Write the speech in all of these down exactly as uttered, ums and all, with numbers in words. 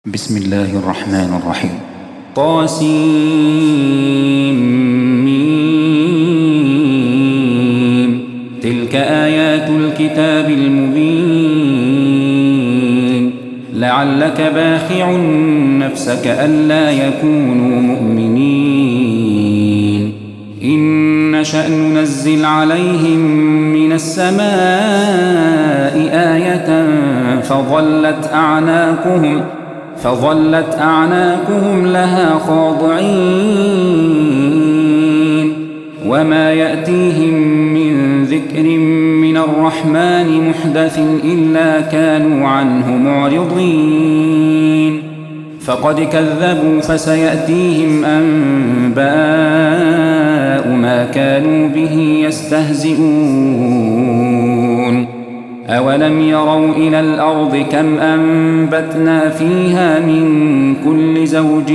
بسم الله الرحمن الرحيم. طاسيم. تلك آيات الكتاب المبين لعلك باخع نفسك ألا يكونوا مؤمنين إن نشأ ننزل عليهم من السماء آية فظلت أعناقهم فظلت أعناقهم لها خاضعين وما يأتيهم من ذكر من الرحمن محدث إلا كانوا عنه معرضين فقد كذبوا فسيأتيهم أنباء ما كانوا به يستهزئون أولم يروا إلى الأرض كم أنبتنا فيها من كل زوج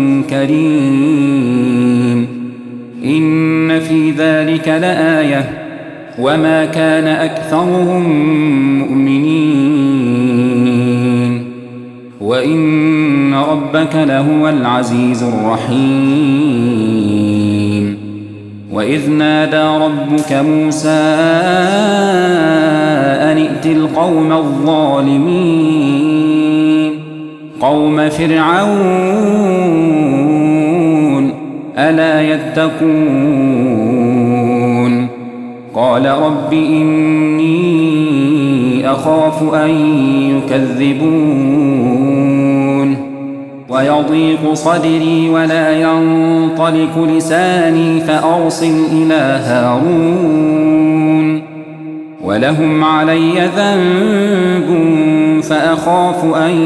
كريم إن في ذلك لآية وما كان أكثرهم مؤمنين وإن ربك لهو العزيز الرحيم. وإذ نادى ربك موسى أن ائت القوم الظالمين قوم فرعون ألا يتقون قال رب إني أخاف أن يكذبون ويضيق صدري ولا ينطلق لساني فأرسل إلى هارون ولهم علي ذنب فأخاف أن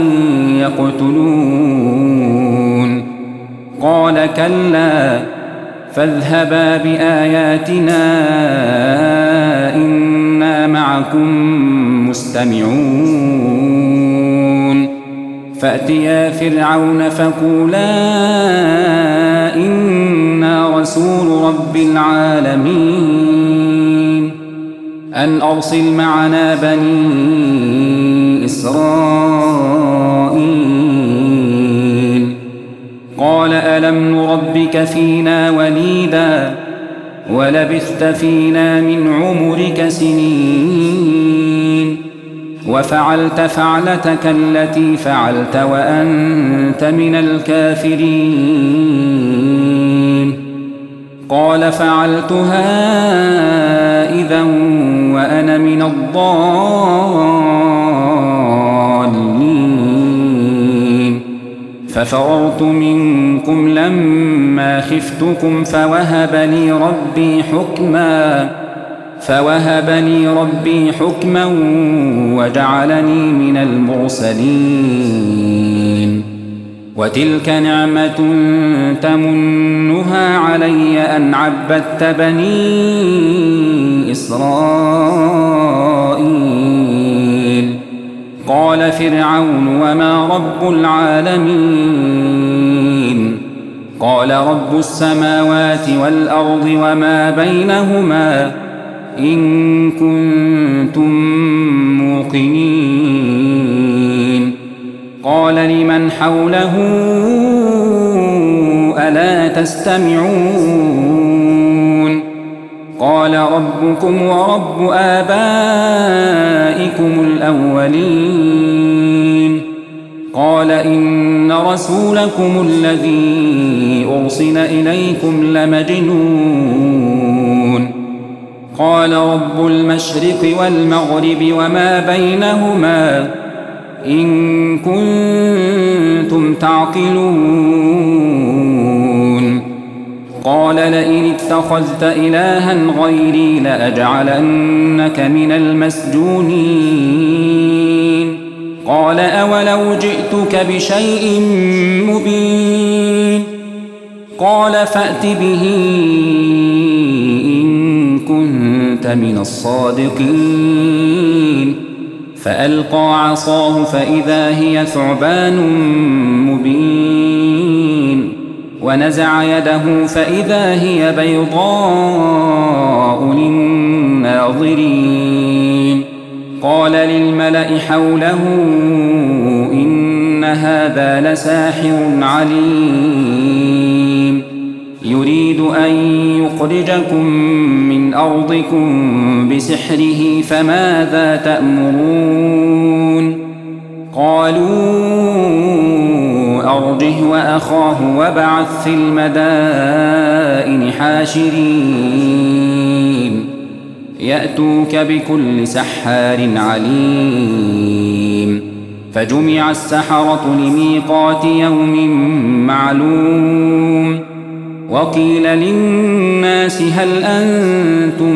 يقتلون قال كلا فاذهبا بآياتنا إنا معكم مستمعون فأتيا فرعون فقولا إنا رسول رب العالمين أن أرسل معنا بني إسرائيل قال ألم نربك فينا وليدا ولبثت فينا من عمرك سنين وفعلت فعلتك التي فعلت وأنت من الكافرين قال فعلتها إذا وأنا من الضالين ففررت منكم لما خفتكم فوهب لي ربي حكما فوهب لي ربي حكما وجعلني من المرسلين وتلك نعمة تمنها علي أن عبدت بني إسرائيل قال فرعون وما رب العالمين قال رب السماوات والأرض وما بينهما إن كنتم موقنين قال لمن حوله ألا تستمعون قال ربكم ورب آبائكم الأولين قال إن رسولكم الذي أرسل إليكم لمجنون قال رب المشرق والمغرب وما بينهما إن كنتم تعقلون قال لئن اتخذت إلها غيري لأجعلنك من المسجونين قال أولو جئتك بشيء مبين قال فأت به إن كنت من الصادقين فألقى عصاه فإذا هي ثعبان مبين ونزع يده فإذا هي بيضاء للناظرين قال للملأ حوله إن هذا لساحر عليم يريد أن يخرجكم من أرضكم بسحره فماذا تأمرون قالوا أرجه وأخاه وابعث في المدائن حاشرين يأتوك بكل سحار عليم فجمع السحرة لميقات يوم معلوم وقيل للناس هل أنتم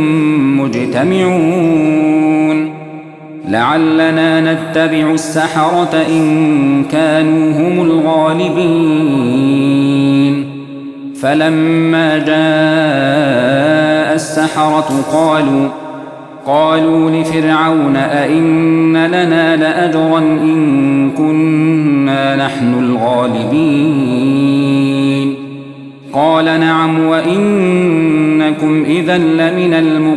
مجتمعون لعلنا نتبع السحرة إن كانوا هم الغالبين فلما جاء السحرة قالوا قالوا لفرعون أئن لنا لأجرا إن كنا نحن الغالبين قال نعم وإنكم إذا لمن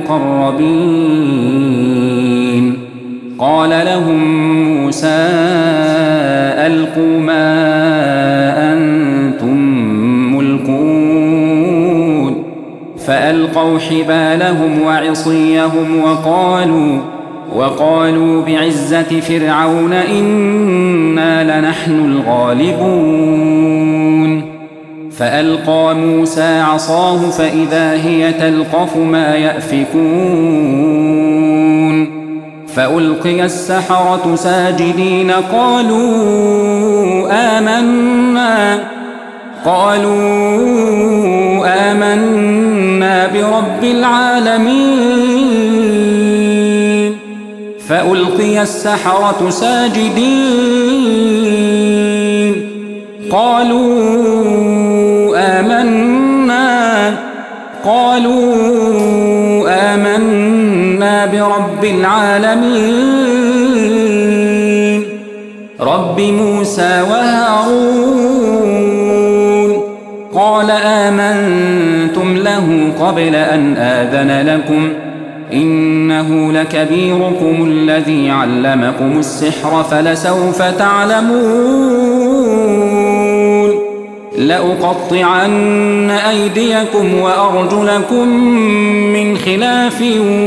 المقربين قال لهم موسى ألقوا ما أنتم ملقون فألقوا حبالهم وعصيهم وقالوا وقالوا بعزة فرعون إنا لنحن الغالبون فألقى موسى عصاه فإذا هي تلقف ما يأفكون فألقي السحرة ساجدين قالوا آمنا قالوا آمنا برب العالمين فألقي السحرة ساجدين قالوا آمنا قالوا آمنا برب العالمين رب موسى وهارون قال آمنتم له قبل أن آذن لكم إنه لكبيركم الذي علمكم السحر فلسوف تعلمون لأقطعن أيديكم وأرجلكم من خلاف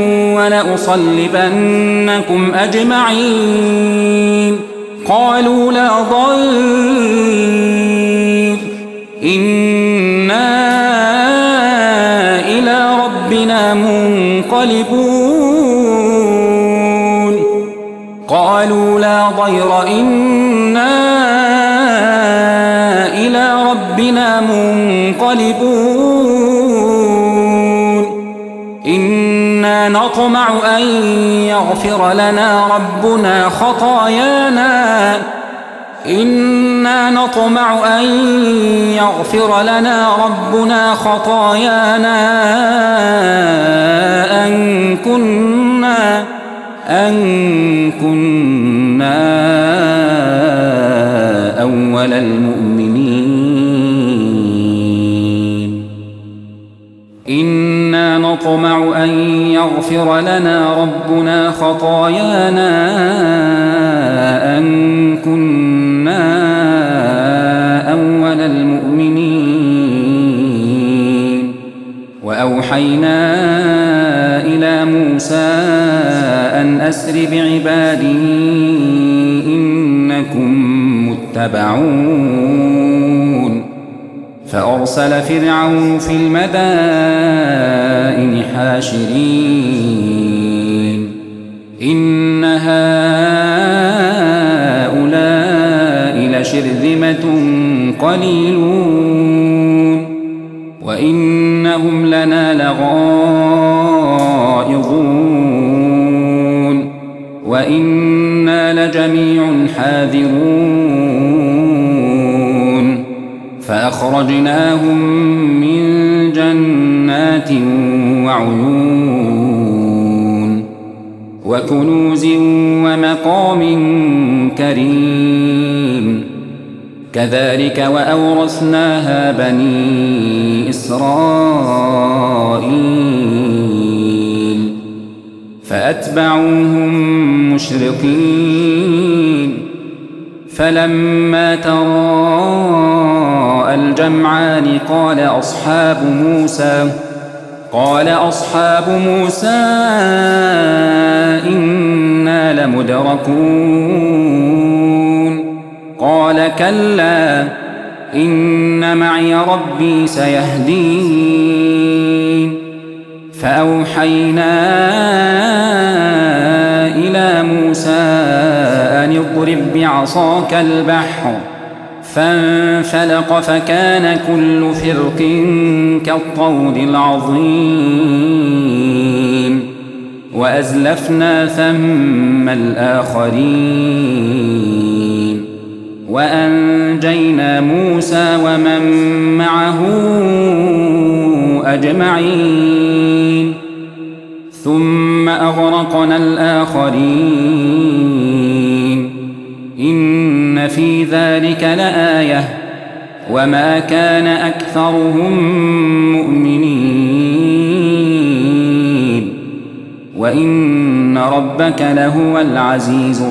ولأصلبنكم أجمعين قالوا لا ضير إنا إلى ربنا منقلبون قالوا لا ضير إنا إلى ربنا منقلبون إنا نطمع أن يغفر لنا ربنا خطايانا إنا نطمع أن يغفر لنا ربنا خطايانا أن كنا أن كنا أول المؤمنين إنا نطمع أن يغفر لنا ربنا خطايانا أن كنا أول المؤمنين وأوحينا إلى موسى أن أسر بعبادي إنكم متبعون فأرسل فرعون في المدائن حاشرين إن هؤلاء لشرذمة قليلون وإنهم لنا لغائظون وإنا لجميع حاذرون فأخرجناهم من جنات وعيون وكنوز ومقام كريم كذلك وأورثناها بني إسرائيل فأتبعوهم مشرقين فلما تراءى الجمعان قال أصحاب موسى قال أصحاب موسى إنا لمدركون قال كلا إن معي ربي سيهدين فأوحينا إلى موسى أن اضرب بعصاك البحر فانفلق فكان كل فرق كالطود العظيم وأزلفنا ثم الآخرين وأنجينا موسى ومن معه أجمعين ثم أغرقنا الآخرين إن في ذلك لآية وما كان أكثرهم مؤمنين وإن ربك لهو العزيز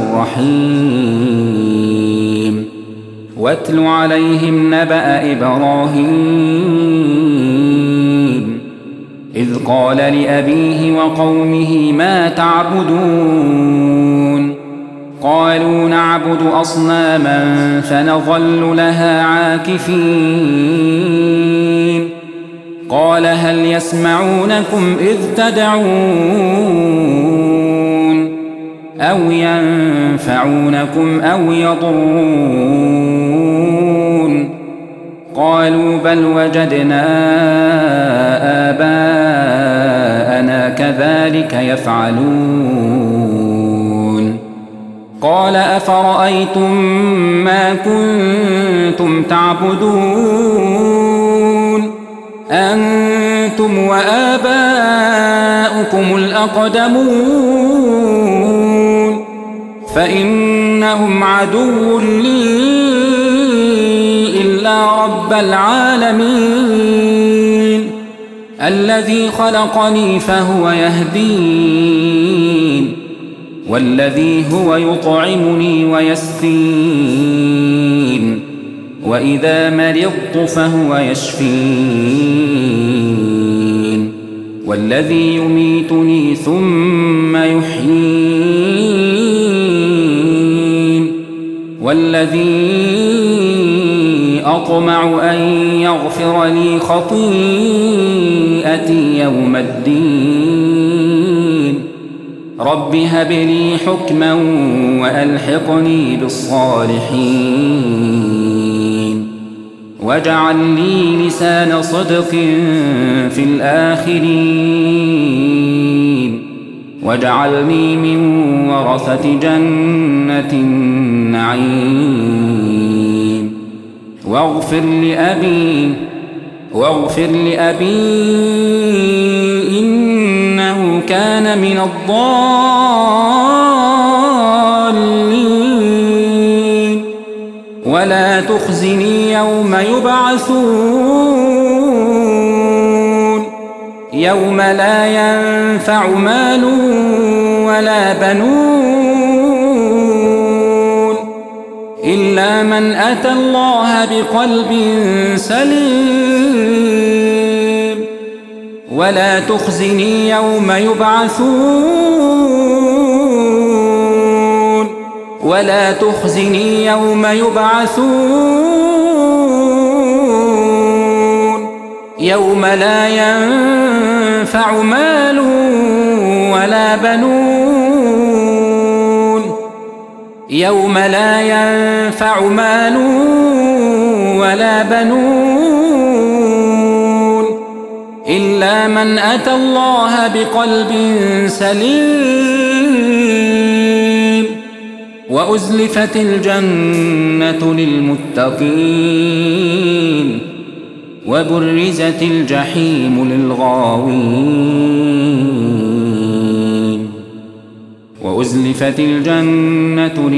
الرحيم واتل عليهم نبأ إبراهيم إذ قال لأبيه وقومه ما تعبدون قالوا نعبد أصناما فنظل لها عاكفين قال هل يسمعونكم إذ تدعون أو ينفعونكم أو يضرون قالوا بل وجدنا آباءنا كذلك يفعلون قال أفرأيتم ما كنتم تعبدون أنتم وآباؤكم الأقدمون فإنهم عدو لي إلا رب العالمين الذي خلقني فهو يهدين والذي هو يطعمني ويسقين وإذا مرضت فهو يشفين والذي يميتني ثم يحيين والذي أطمع أن يغفر لي خطيئتي يوم الدين رب هب لي حكما وألحقني بالصالحين واجعل لي لسان صدق في الآخرين واجعلني من ورثة جنة النعيم واغفر لأبي واغفر لأبي إنه كان من الضالين ولا تخزني يوم يبعثون يوم لا ينفع مال ولا بنون إلا من أتى الله بقلب سليم ولا تخزني يوم يبعثون ولا تخزني يوم يبعثون يوم لا ينفع مال ولا بنون يوم لا ينفع مال ولا بنون إلا من أتى الله بقلب سليم وأزلفت الجنة للمتقين وبرزت الجحيم للغاوين وأزلفت الجنة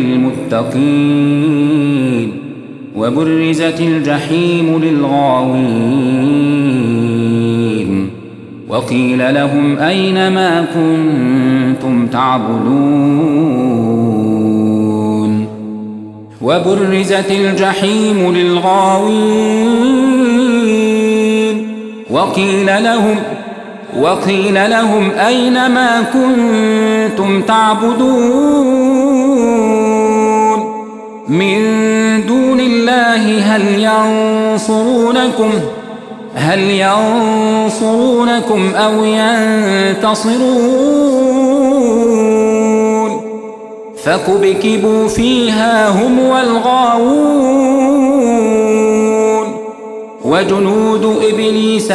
للمتقين وبرزت الجحيم للغاوين وقيل لهم أين ما كنتم تعبدون وبرزت الجحيم للغاوين وقيل لهم وقيل لهم أين ما كنتم تعبدون من دون الله هل ينصرونكم هل ينصرونكم أو ينتصرون فكبكبوا فيها هم والغاوون وجنود إبليس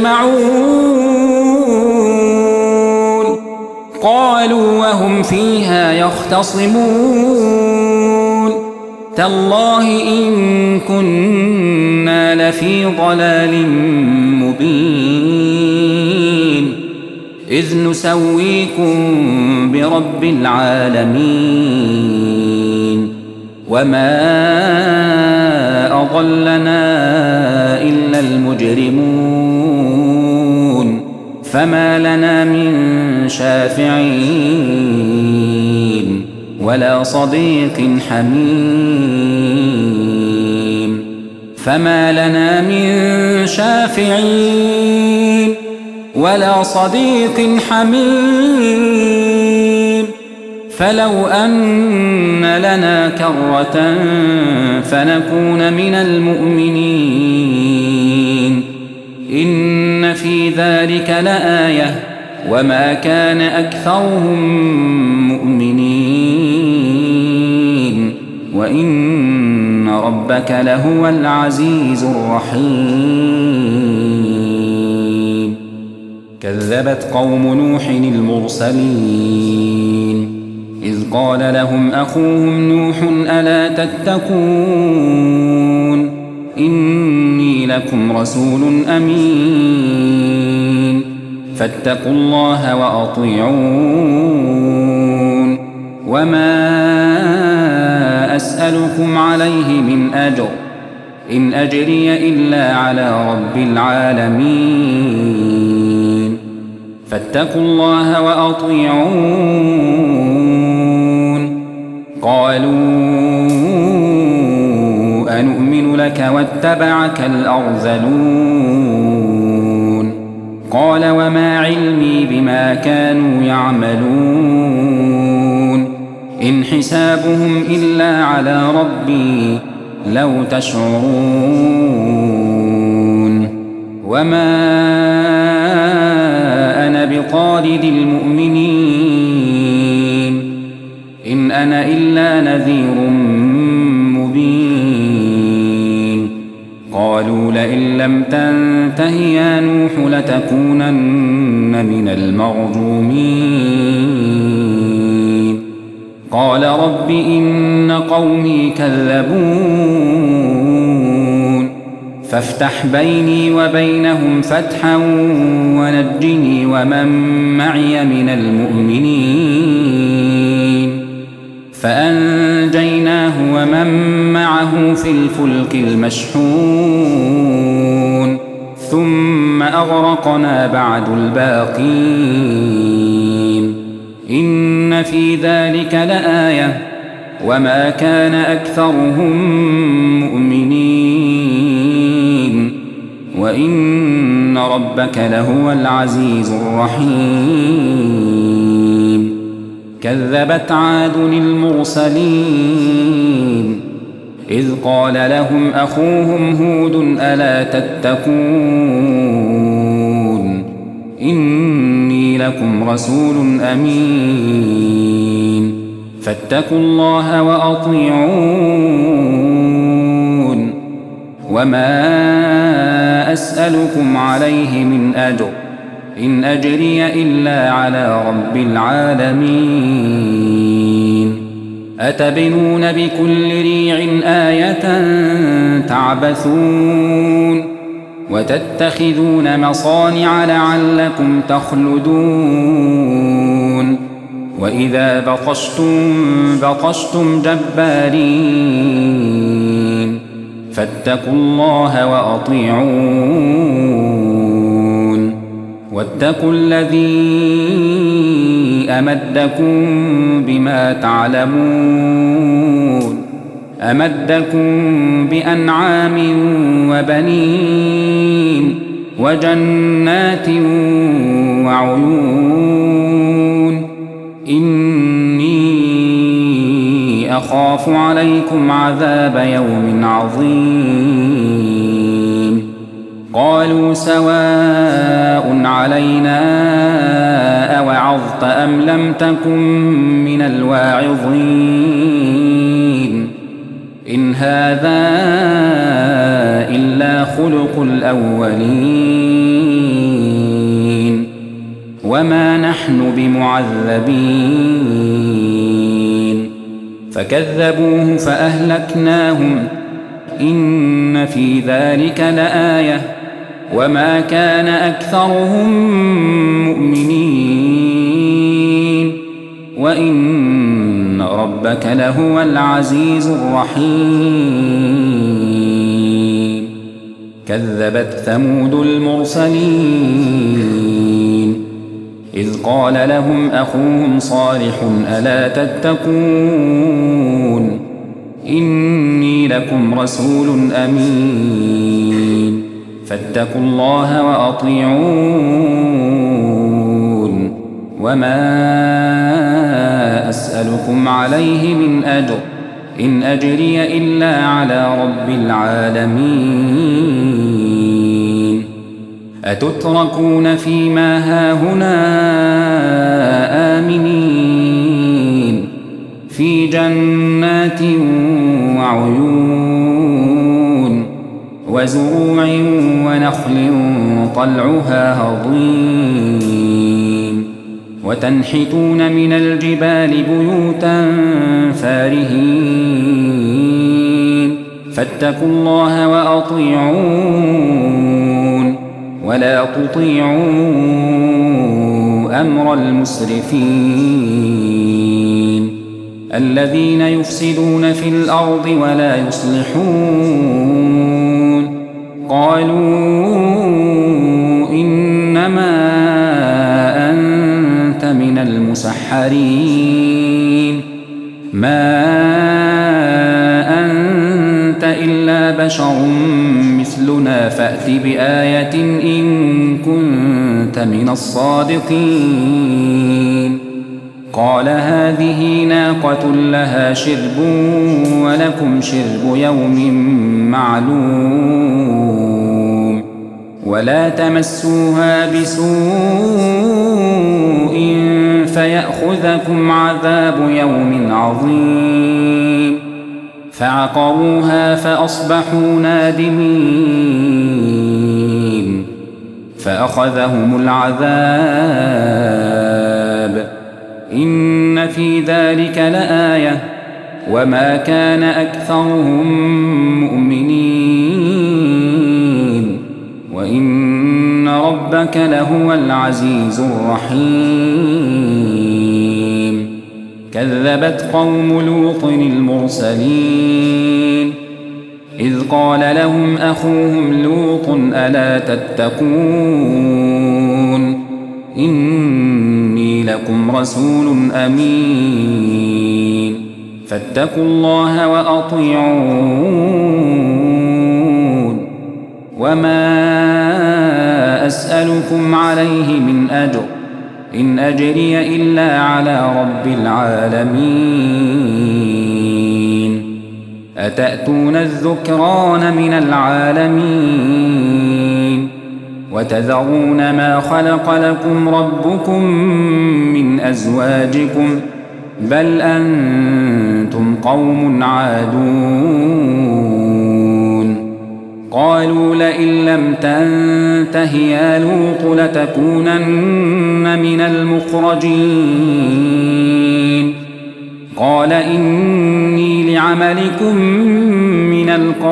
أجمعون قالوا وهم فيها يختصمون تالله إن كنا لفي ضلال مبين إذ نسويكم برب العالمين وما أضلنا إلا المجرمون فما لنا من شافعين ولا صديق حميم فما لنا من شافعين ولا صديق حميم فلو أن لنا كرة فنكون من المؤمنين إن في ذلك لآية وما كان أكثرهم مؤمنين وإن ربك لهو العزيز الرحيم كذبت قوم نوح المرسلين إذ قال لهم أخوهم نوح ألا تتقون إني لكم رسول أمين فاتقوا الله وأطيعون وما أسألكم عليه من أجر إن أجري إلا على رب العالمين فاتقوا الله وأطيعون قالوا أنؤمن لك واتبعك الأرذلون قال وما علمي بما كانوا يعملون إن حسابهم إلا على ربي لو تشعرون وما أنا بطارد المؤمنين إن أنا إلا نذير مبين قالوا لئن لم تنته يا نوح لتكونن من المرجومين قال رب إن قومي كذبون فافتح بيني وبينهم فتحا ونجني ومن معي من المؤمنين فأنجيناه ومن معه في الفلك المشحون ثم أغرقنا بعد الباقين إن في ذلك لآية وما كان أكثرهم مؤمنين وإن ربك لهو العزيز الرحيم كذبت عاد المرسلين إذ قال لهم أخوهم هود ألا تتقون إني لكم رسول أمين فاتقوا الله وأطيعون وما أسألكم عليه من أجر إن أجري إلا على رب العالمين أتبنون بكل ريع آية تعبثون وتتخذون مصانع لعلكم تخلدون وإذا بطشتم بطشتم جبارين فاتقوا الله وأطيعون واتقوا الذي أمدكم بما تعلمون أمدكم بأنعام وبنين وجنات وعيون إني أخاف عليكم عذاب يوم عظيم قالوا سواء علينا أوعظت أم لم تكن من الواعظين إن هذا إلا خلق الأولين وما نحن بمعذبين فكذبوه فأهلكناهم إن في ذلك لآية وما كان أكثرهم مؤمنين وإن ربك لهو العزيز الرحيم كذبت ثمود المرسلين إذ قال لهم أخوهم صالح ألا تتقون إني لكم رسول أمين فاتقوا الله وأطيعون وما أسألكم عليه من أجر إن أجري إلا على رب العالمين أتتركون فيما هاهنا آمنين في جنات وعيون وزروع ونخل طلعها هضيم وتنحتون من الجبال بيوتا فارهين فاتقوا الله وأطيعون ولا تطيعوا أمر المسرفين الذين يفسدون في الأرض ولا يصلحون قالوا إنما أنت من المسحرين ما أنت إلا بشر مثلنا فأت بآية إن كنت من الصادقين قال هذه ناقة لها شرب ولكم شرب يوم معلوم ولا تمسوها بسوء فيأخذكم عذاب يوم عظيم فعقروها فأصبحوا نادمين فأخذهم العذاب إن في ذلك لآية وما كان أكثرهم مؤمنين وإن ربك لهو العزيز الرحيم كذبت قوم لوط المرسلين إذ قال لهم أخوهم لوط ألا تتقون إني لكم رسول أمين فاتقوا الله وأطيعون وما أسألكم عليه من أجر إن أجري إلا على رب العالمين أتأتون الذكران من العالمين وتذرون ما خلق لكم ربكم من أزواجكم بل أنتم قوم عادون قالوا لئن لم تنته يا لوط لتكونن من المخرجين قال إني لعملكم من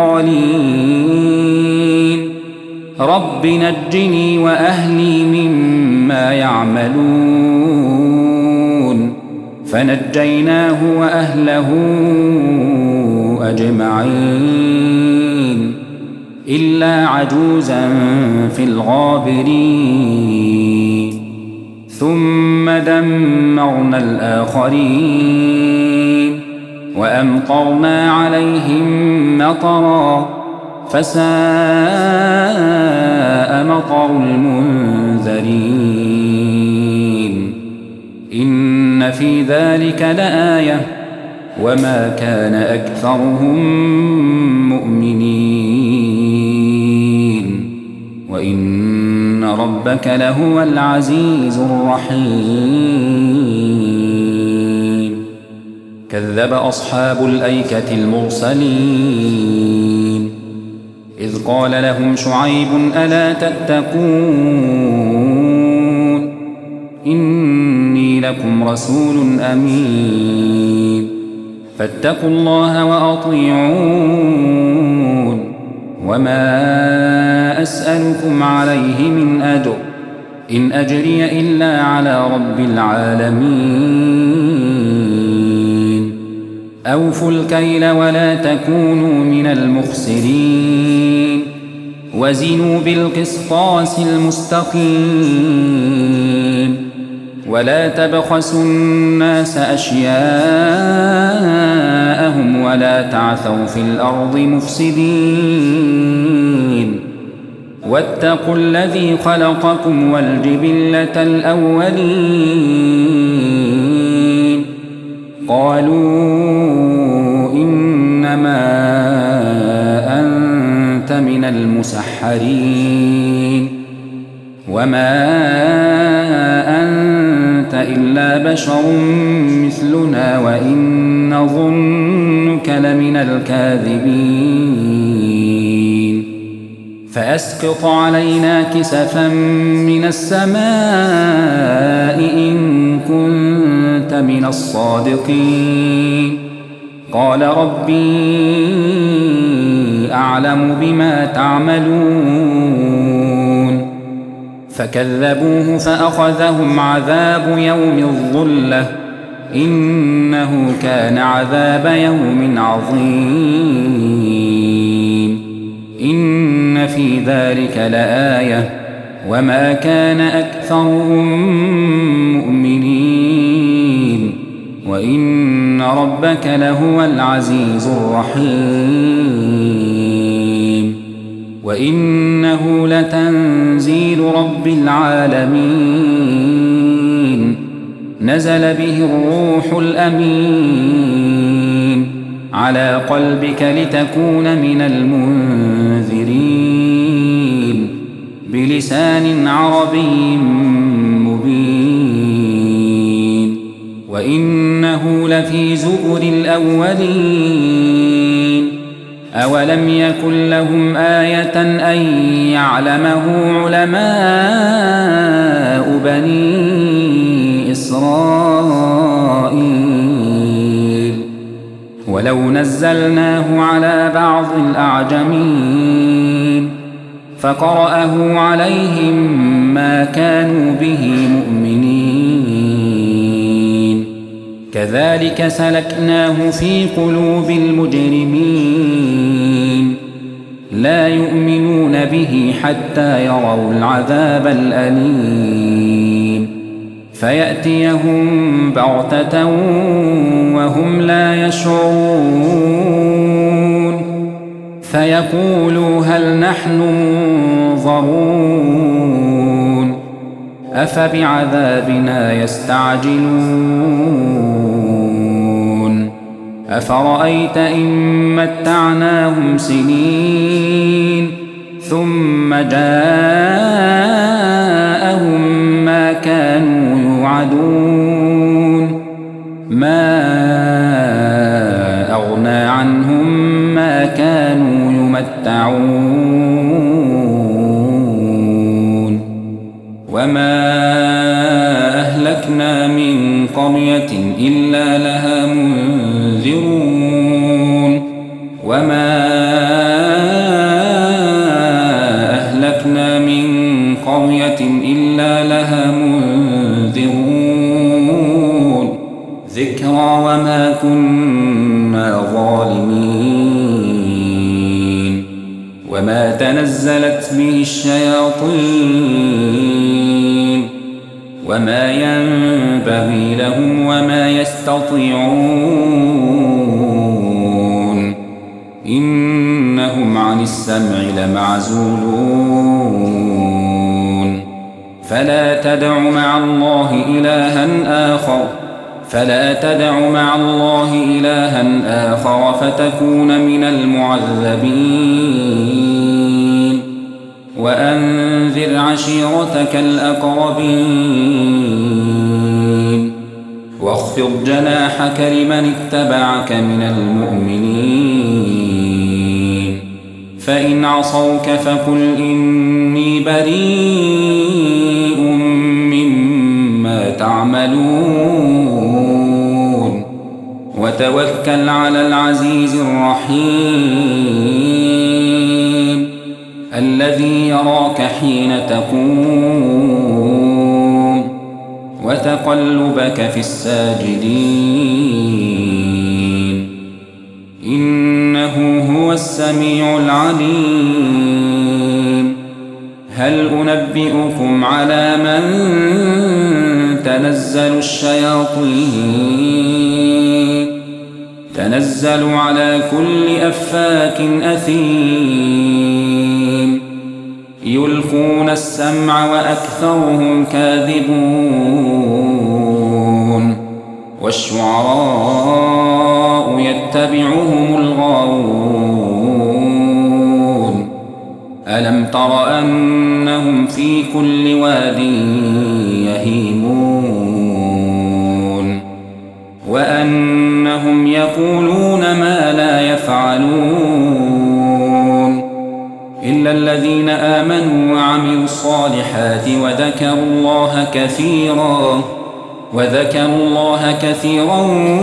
القالين رب نجني وأهلي مما يعملون فنجيناه وأهله أجمعين إلا عجوزا في الغابرين ثم دمرنا الآخرين وأمطرنا عليهم مطرا فساء مطر المنذرين إن في ذلك لآية وما كان أكثرهم مؤمنين وإن ربك لهو العزيز الرحيم كذب أصحاب الأيكة المرسلين إذ قال لهم شعيب ألا تتقون إني لكم رسول أمين فاتقوا الله وأطيعون وما أسألكم عليه من أجر إن أجري إلا على رب العالمين أوفوا الكيل ولا تكونوا من المخسرين وزنوا بالقسطاس المستقيم ولا تبخسوا الناس أشياءهم ولا تعثوا في الأرض مفسدين واتقوا الذي خلقكم والجبلة الأولين قالوا إنما أنت من المسحرين وما أنت إلا بشر مثلنا وإن نظنك لمن الكاذبين فأسقط علينا كسفا من السماء إن كنت من الصادقين قال ربي أعلم بما تعملون فكذبوه فأخذهم عذاب يوم الظلة إنه كان عذاب يوم عظيم إن في ذلك لآية وما كان أكثرهم مؤمنين وإن ربك لهو العزيز الرحيم وإنه لتنزيل رب العالمين نزل به الروح الأمين على قلبك لتكون من المنذرين بلسان عربي مبين وإنه لفي زبر الأولين أولم يكن لهم آية أن يعلمه علماء بني إسرائيل ولو نزلناه على بعض الأعجمين فقرأه عليهم ما كانوا به مؤمنين كذلك سلكناه في قلوب المجرمين لا يؤمنون به حتى يروا العذاب الأليم فيأتيهم بغتة وهم لا يشعرون فيقولوا هل نحن منظرون أفبعذابنا يستعجلون أفرأيت إن متعناهم سنين ثم جاءهم ما كانوا يوعدون ما أغنى عنهم ما كانوا يمتعون وما أهلكنا من قرية إلا لها منذرون وما أهلكنا من قرية إلا لها منذرون ذكرى وما كنا ظالمين وما تنزلت به الشياطين وما ينبغي لهم وما يستطيعون إنهم عن السمع لمعزولون فلا تدع مع الله إلها آخر فلا تدع مع الله إلها آخر فتكون من المعذبين وأنذر عشيرتك الأقربين واخفض جناحك لمن اتبعك من المؤمنين فإن عصوك فقل إني بريء مما تعملون وتوكل على العزيز الرحيم الذي يراك حين تقوم وتقلبك في الساجدين إنه هو السميع العليم هل أنبئكم على من تنزل الشياطين تنزل على كل أفاك أثيم يلقون السمع وأكثرهم كاذبون والشعراء يتبعهم الغاوون ألم تر أنهم في كل واد يهيمون وأنهم يقولون ما لا يفعلون إلا الذين آمنوا وعملوا الصالحات وذكروا الله كثيرا وذكروا الله كثيرا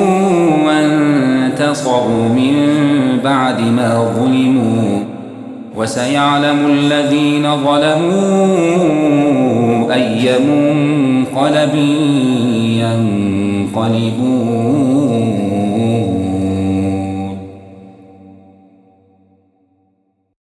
وانتصروا من بعد ما ظلموا وسيعلم الذين ظلموا أي منقلب ينقلبون